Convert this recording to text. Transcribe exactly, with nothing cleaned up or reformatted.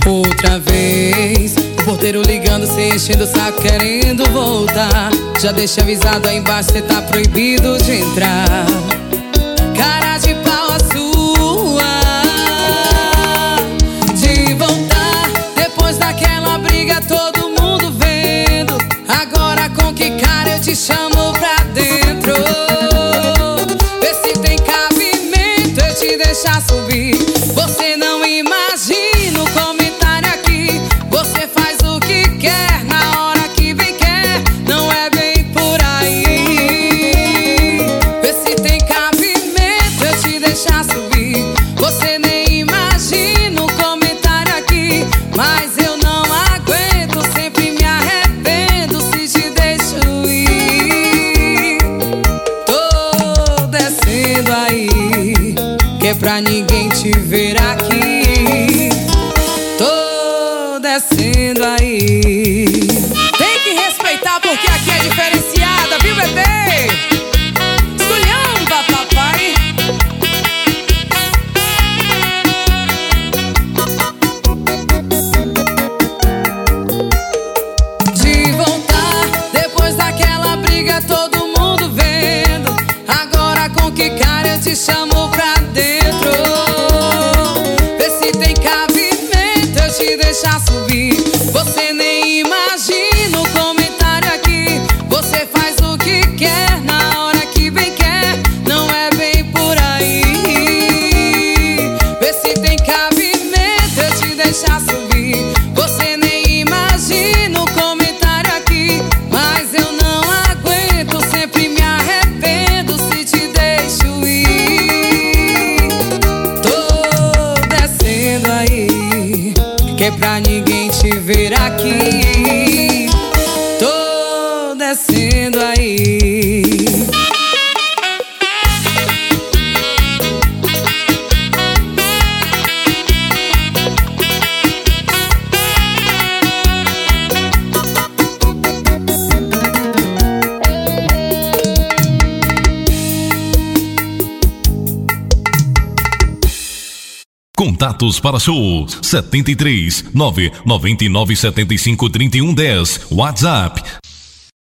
Outra vez, o porteiro ligando, cê enchendo o saco querendo voltar. Já deixa avisado aí embaixo, cê tá proibido de entrar. Cara de pau a sua de voltar, depois daquela briga todo mundo vendo. Agora com que cara eu te chamo pra dentro? Vê se tem cabimento eu te deixar subir. Você não imagina o comentário aqui. Você faz o que quer na hora que bem quer. Não é bem por aí. Vê se tem cabimento eu te deixar subir. Você nem imagina o comentário aqui. Mas eu não aguento, sempre me arrependo se te deixo ir. Tô descendo aí, que é pra ninguém te ver aqui. Tô descendo aí. Tem que respeitar porque aqui é diferenciada, viu, bebê? Esculhamba, papai. De voltar, depois daquela briga todo mundo vendo. Agora com que cara eu te chamo pra dentro? Vê se tem cabimento eu te deixar subir. Você nem imagina o comentário aqui. Você faz o que quer na hora que bem quer. Não é bem por aí. Vê se tem cabimento eu te deixar subir. Você nem imagina o comentário aqui. Mas eu não aguento, sempre me arrependo se te deixo ir. Tô descendo aí, que é pra ninguém te ver aqui. Tô descendo aí. Contatos para shows setenta e três, nove nove nove sete cinco, três um um zero. WhatsApp